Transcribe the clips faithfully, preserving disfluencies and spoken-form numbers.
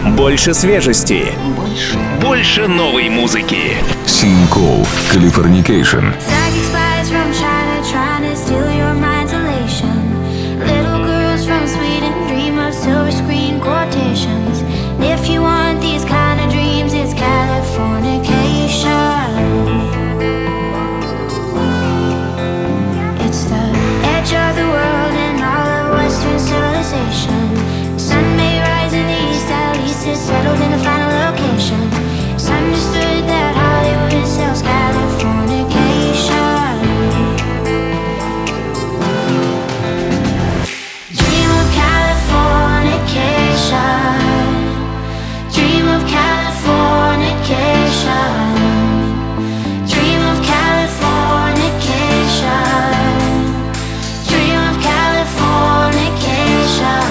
Больше свежести. Больше. Больше новой музыки. Синкол. Californication. If you want these kind of dreams, it's Californication. It's the edge of the world and all of Western civilization. Sun may rise in the east, at least it's settled in the final location. It's understood that Hollywood sells Californication. Dream of Californication. Dream of Californication. Dream of Californication. Dream of Californication.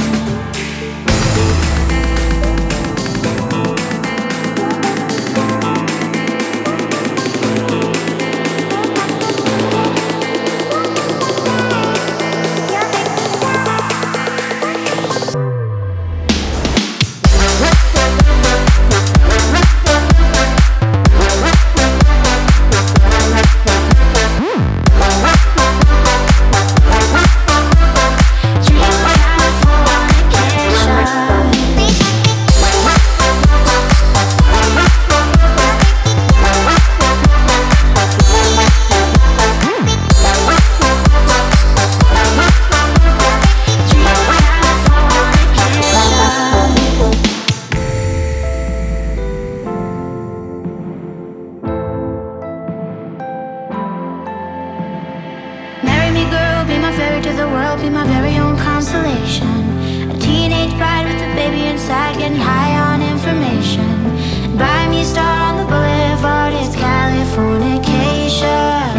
Marry me, girl, be my fairy to the world, be my very own consolation. A teenage bride with a baby inside, getting high on information. And buy me a star on the boulevard, it's Californication.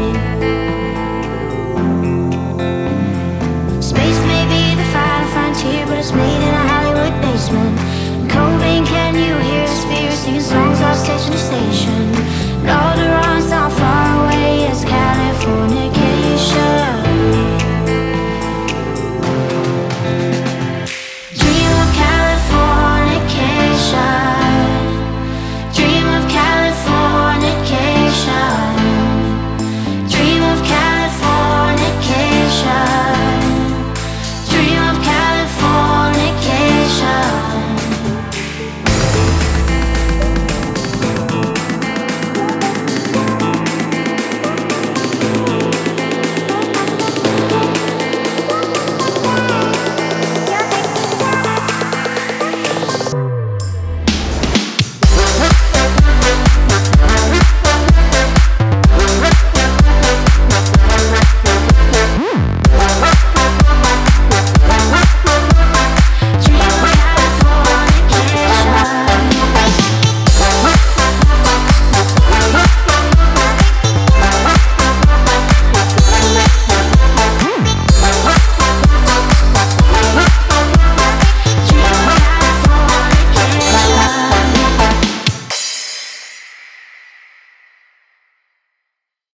Space may be the final frontier, but it's made in a Hollywood basement. In Cobain, can you hear his fear, singing songs off station to station?